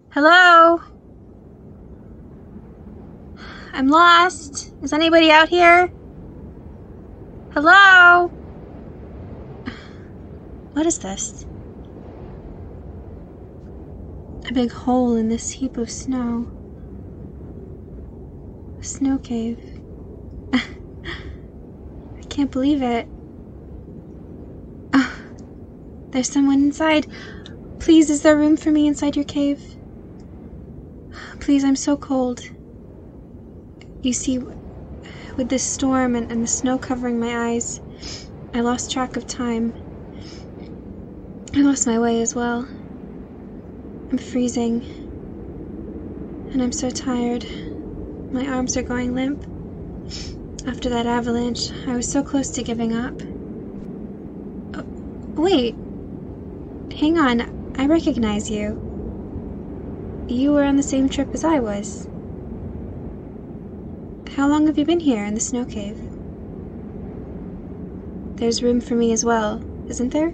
Hello? I'm lost. Is anybody out here? Hello? What is this? A big hole in this heap of snow. A snow cave. I can't believe it. Oh, there's someone inside. Please, is there room for me inside your cave? Please, I'm so cold. You see, with this storm and the snow covering my eyes, I lost track of time. I lost my way as well. I'm freezing. And I'm so tired. My arms are going limp. After that avalanche, I was so close to giving up. Oh, wait. Hang on. I recognize you. You were on the same trip as I was. How long have you been here in the snow cave? There's room for me as well, isn't there?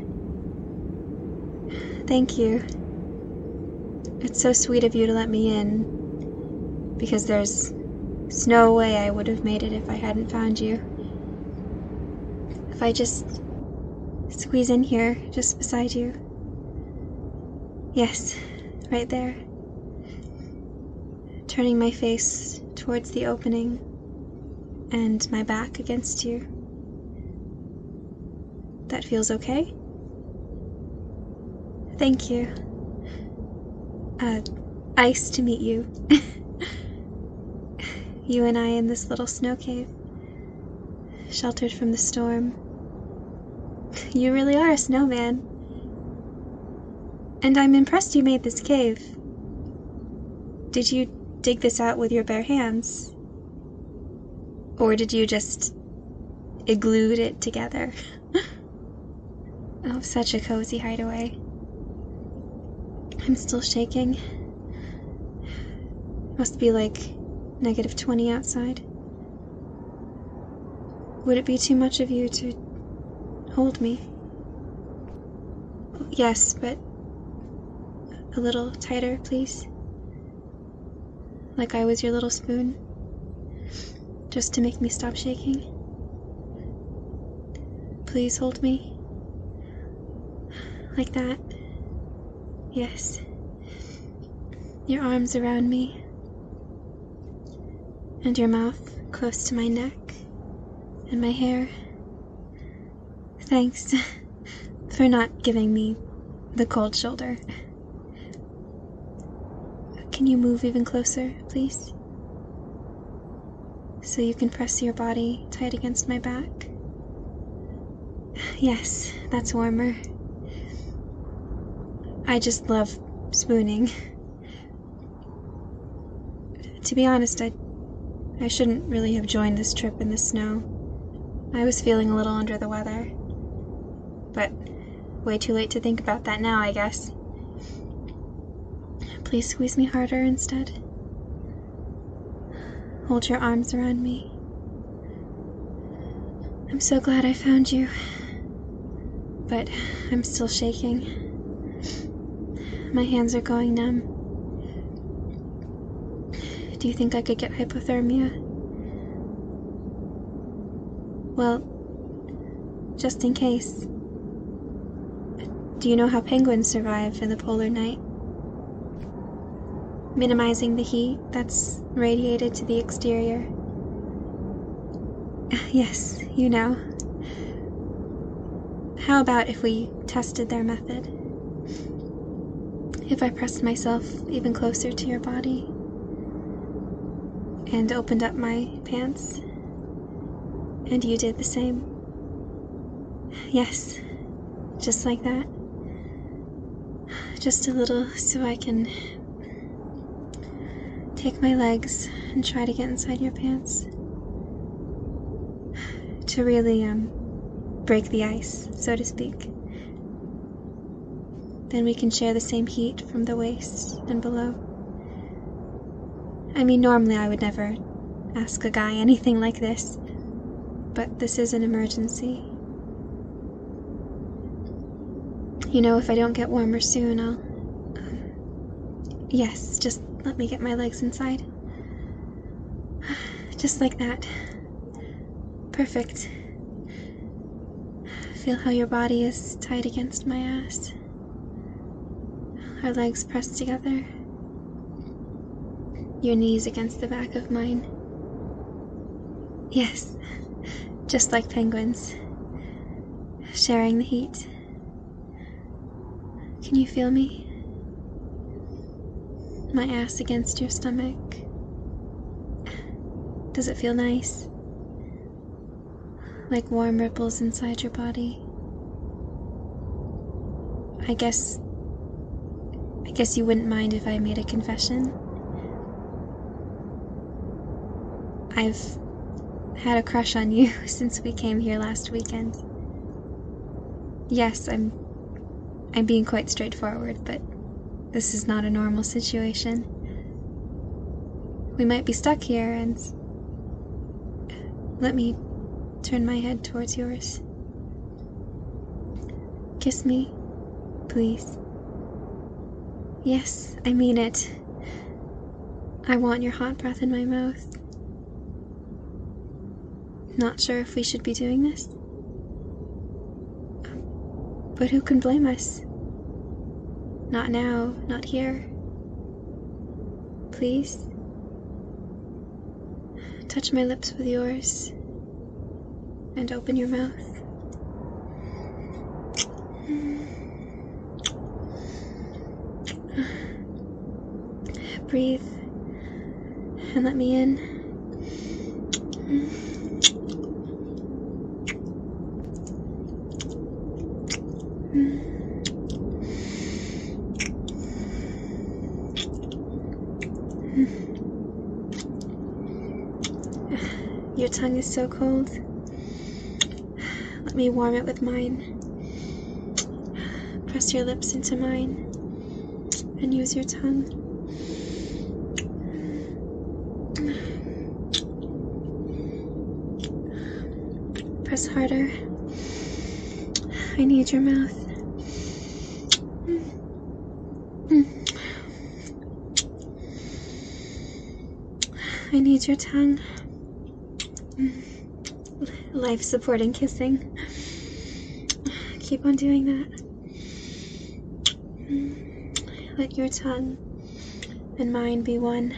Thank you. It's so sweet of you to let me in, because there's no way I would have made it if I hadn't found you. If I just squeeze in here, just beside you. Yes, right there. Turning my face towards the opening and my back against you. That feels okay? Thank you. Ice to meet you. You and I in this little snow cave, sheltered from the storm. You really are a snowman. And I'm impressed you made this cave. Did you dig this out with your bare hands? Or did you just iglue it together? Oh, such a cozy hideaway. I'm still shaking. Must be like -20 outside. Would it be too much of you to hold me? Yes, but a little tighter, please. Like I was your little spoon. Just to make me stop shaking. Please hold me. Like that. Yes. Your arms around me. And your mouth close to my neck and my hair. Thanks for not giving me the cold shoulder. Can you move even closer, please? So you can press your body tight against my back? Yes, that's warmer. I just love spooning. To be honest, I shouldn't really have joined this trip in the snow. I was feeling a little under the weather. But way too late to think about that now, I guess. Please squeeze me harder instead. Hold your arms around me. I'm so glad I found you. But I'm still shaking. My hands are going numb. Do you think I could get hypothermia? Well, just in case. Do you know how penguins survive in the polar night? Minimizing the heat that's radiated to the exterior. Yes, you know. How about if we tested their method? If I pressed myself even closer to your body and opened up my pants, and you did the same. Yes, just like that. Just a little so I can take my legs and try to get inside your pants. To really, break the ice, so to speak. Then we can share the same heat from the waist and below. I mean, normally I would never ask a guy anything like this, but this is an emergency. You know, if I don't get warmer soon, Yes, just let me get my legs inside. Just like that. Perfect. Feel how your body is tight against my ass. Our legs pressed together. Your knees against the back of mine. Yes, just like penguins. Sharing the heat. Can you feel me? My ass against your stomach. Does it feel nice? Like warm ripples inside your body. I guess you wouldn't mind if I made a confession. I've had a crush on you since we came here last weekend. Yes, I'm being quite straightforward, but this is not a normal situation. We might be stuck here, and let me turn my head towards yours. Kiss me, please. Yes, I mean it. I want your hot breath in my mouth. Not sure if we should be doing this. But who can blame us? Not now, not here. Please. Touch my lips with yours. And open your mouth. Breathe. And let me in. Your tongue is so cold. Let me warm it with mine. Press your lips into mine and use your tongue. Press harder. I need your mouth. I need your tongue. Life-supporting kissing. Keep on doing that. Let your tongue and mine be one.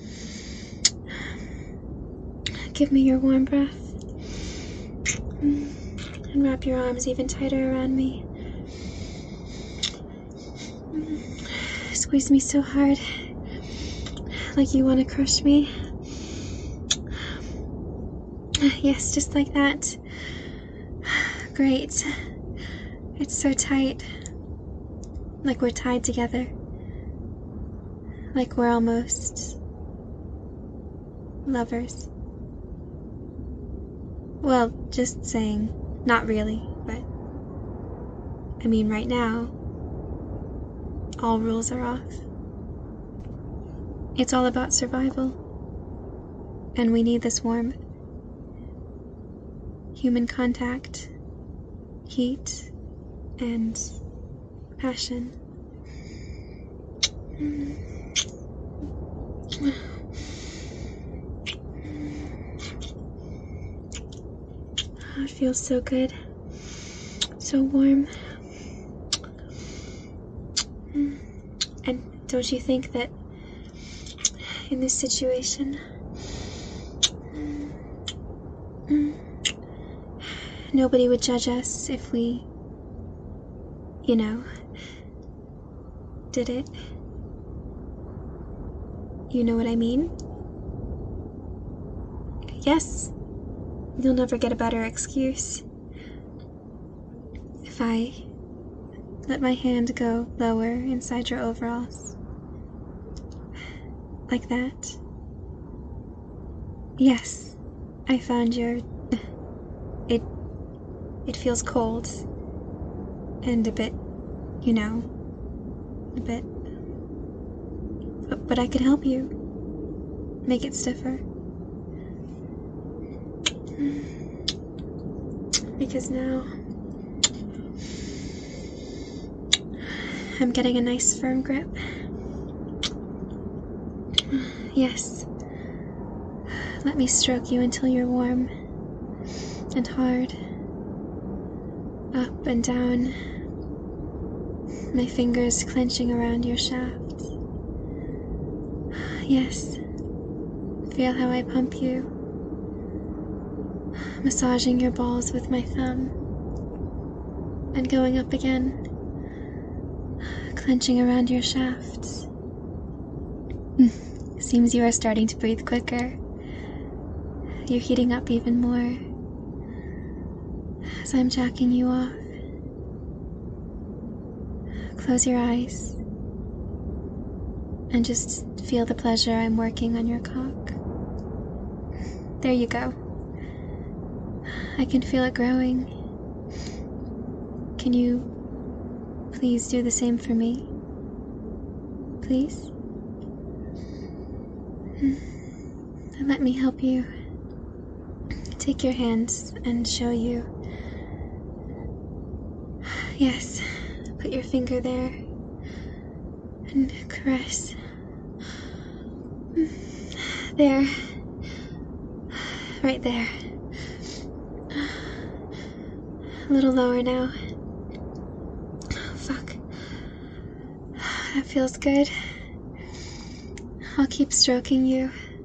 Give me your warm breath. And wrap your arms even tighter around me. Squeeze me so hard, like you want to crush me. Yes, just like that. Great. It's so tight. Like we're tied together. Like we're almost lovers. Well, just saying. Not really, but I mean right now, all rules are off. It's all about survival. And we need this warmth. Human contact, heat, and passion. Oh, it feels so good, so warm. And don't you think that in this situation, nobody would judge us if we, did it? You know what I mean? Yes. You'll never get a better excuse. If I let my hand go lower inside your overalls. Like that. Yes. I found your... It feels cold. And a bit, a bit. But I could help you. Make it stiffer. Because now I'm getting a nice firm grip. Yes. Let me stroke you until you're warm and hard. Up and down, my fingers clenching around your shaft. Yes. Feel how I pump you, massaging your balls with my thumb, and going up again, clenching around your shafts. Seems you are starting to breathe quicker. You're heating up even more as I'm jacking you off. Close your eyes and just feel the pleasure I'm working on your cock. There you go. I can feel it growing. Can you please do the same for me? Please? And let me help you. Take your hands and show you. Yes, put your finger there and caress. There. Right there. A little lower now. Fuck. That feels good. I'll keep stroking you.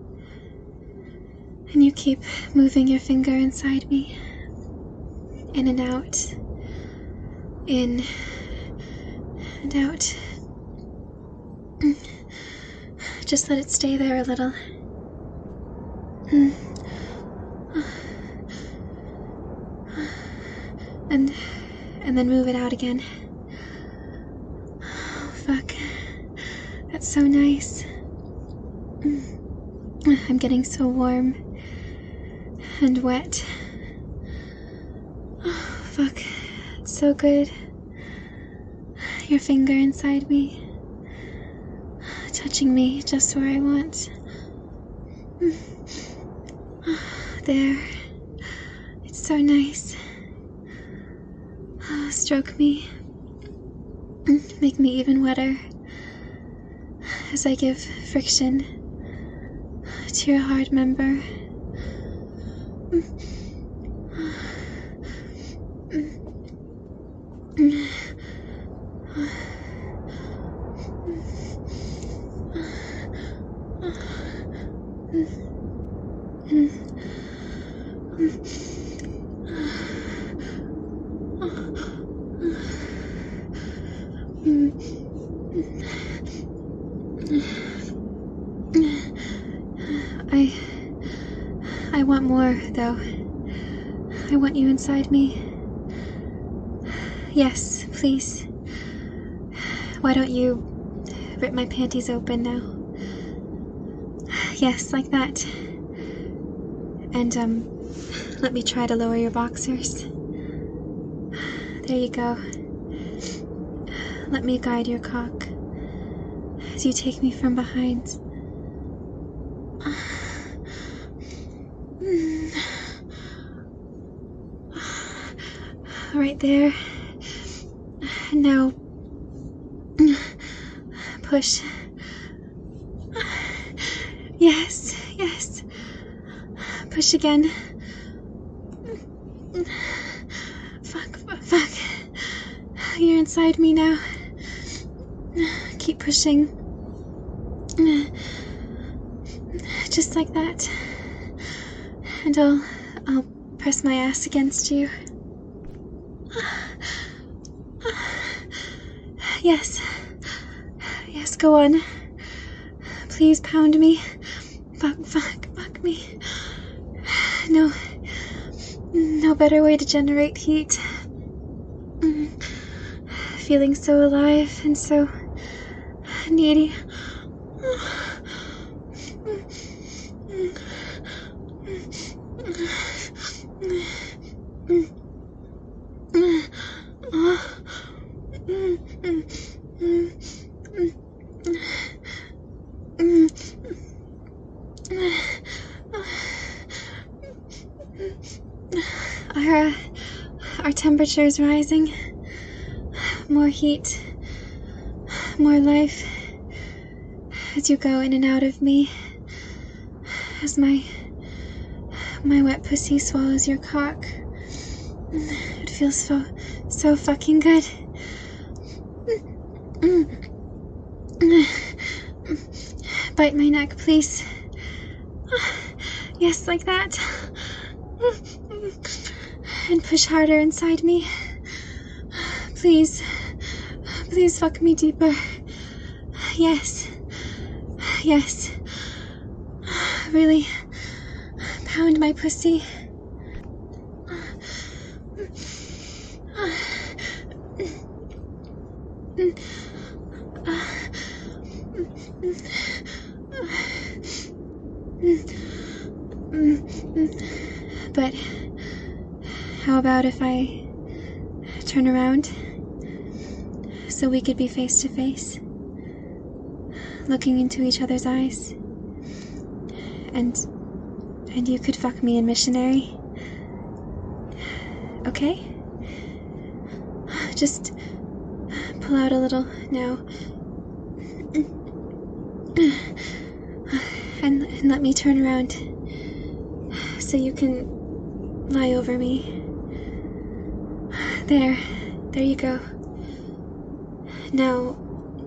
And you keep moving your finger inside me. In and out. In and out. Just let it stay there a little. And then move it out again. Oh, fuck. That's so nice. I'm getting so warm and wet. Oh, fuck. It's so good. Your finger inside me, touching me just where I want. There. It's so nice. Oh, stroke me. Make me even wetter as I give friction to your hard member. I want more, though. I want you inside me. Yes, please. Why don't you rip my panties open now? Yes, like that. And, let me try to lower your boxers. There you go. Let me guide your cock as you take me from behind. Right there. Now, push. Yes, yes. Push again. Fuck. You're inside me now. Keep pushing. Just like that. And I'll press my ass against you. Yes. Yes, go on. Please pound me. Fuck me. No better way to generate heat. Feeling so alive and so needy. Our temperature's rising. More heat, more life as you go in and out of me. as my wet pussy swallows your cock. It feels so fucking good. Bite my neck, please. Yes, like that. And push harder inside me. Please. Please fuck me deeper. Yes. Yes. Really pound my pussy. But how about if I turn around so we could be face to face, looking into each other's eyes, and you could fuck me in missionary? Okay? Just pull out a little now. And let me turn around so you can lie over me. There you go. Now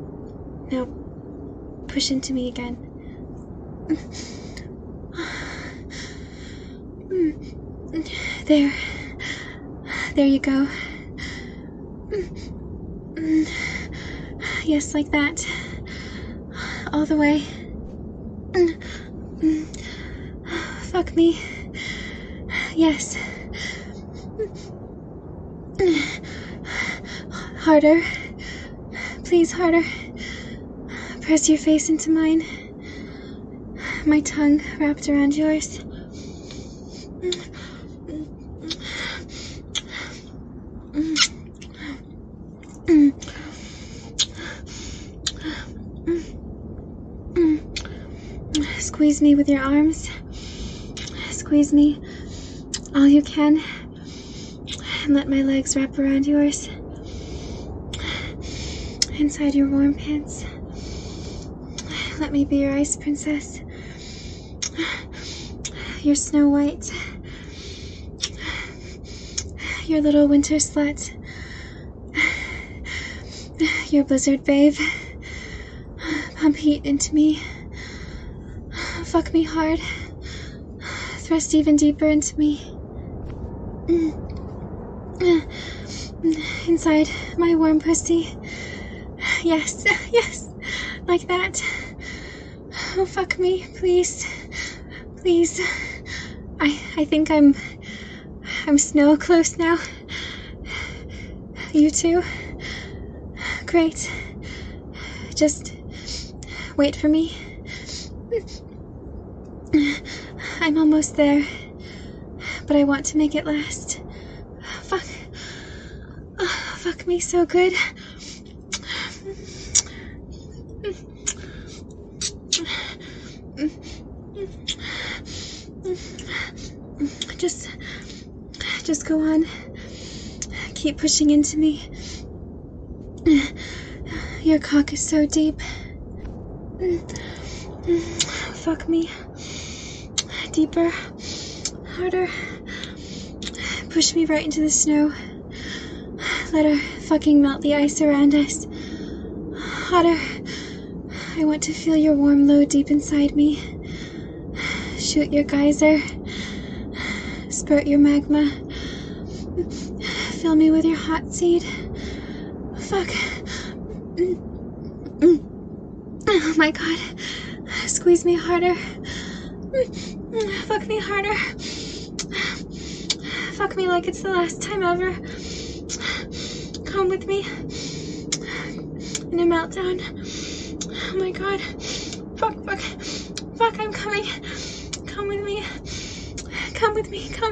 push into me again. There you go. Yes, like that. All the way. Fuck me. Yes. Harder. Please, harder. Press your face into mine. My tongue wrapped around yours. Squeeze me with your arms. Squeeze me all you can. And let my legs wrap around yours. Inside your warm pants. Let me be your ice princess. Your Snow White. Your little winter slut. Your blizzard babe. Pump heat into me. Fuck me hard. Thrust even deeper into me. Inside my warm pussy. Yes, yes, like that. Oh, fuck me, please. Please. I think I'm snow close now. You too? Great. Just wait for me. I'm almost there, but I want to make it last. Fuck. Oh, fuck me so good. Just go on. Keep pushing into me. Your cock is so deep. Fuck me. Deeper. Harder. Push me right into the snow. Let her fucking melt the ice around us. Hotter. I want to feel your warm load deep inside me. Shoot your geyser. Spurt your magma. Fill me with your hot seed. Fuck. Oh my god. Squeeze me harder. Fuck me harder. Fuck me like it's the last time ever. Come with me. In a meltdown. Oh my god. Fuck. Fuck, I'm coming. Come with me. Come with me. Come.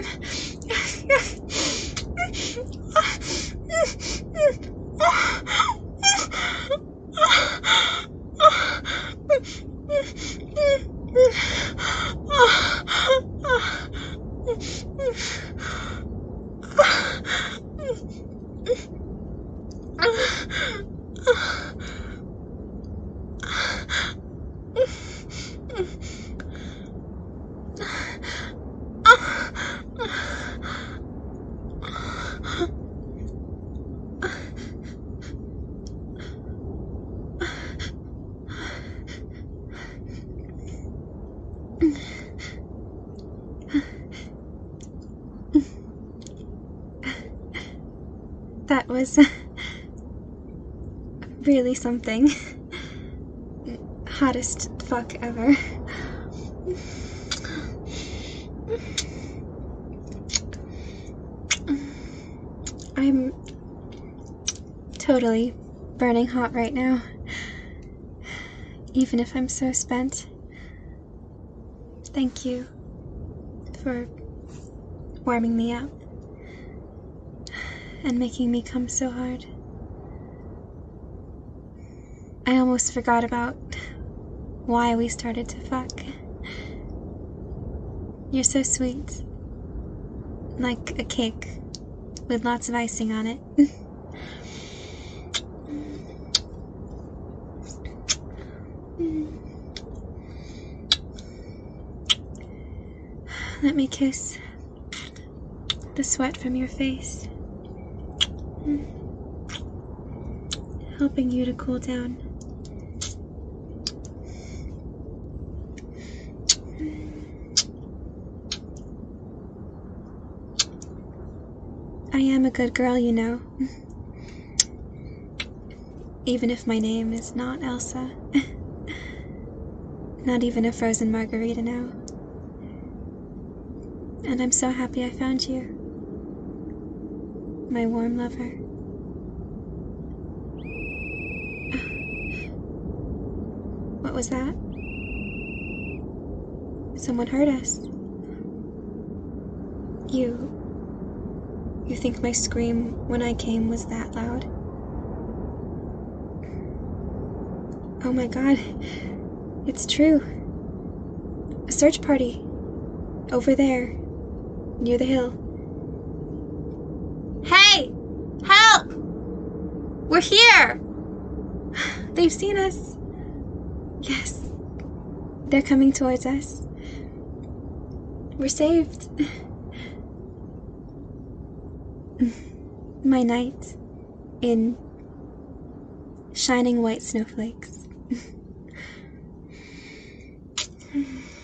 That was really something. Hottest fuck ever. I'm totally burning hot right now, even if I'm so spent. Thank you for warming me up and making me come so hard. I almost forgot about why we started to fuck. You're so sweet. Like a cake with lots of icing on it. Let me kiss the sweat from your face, helping you to cool down. I am a good girl, you know. Even if my name is not Elsa. Not even a frozen margarita now. And I'm so happy I found you. My warm lover. What was that? Someone heard us. You think my scream when I came was that loud? Oh my god. It's true. A search party. Over there. Near the hill. Hey! Help! We're here! They've seen us. Yes. They're coming towards us. We're saved. My night in shining white snowflakes.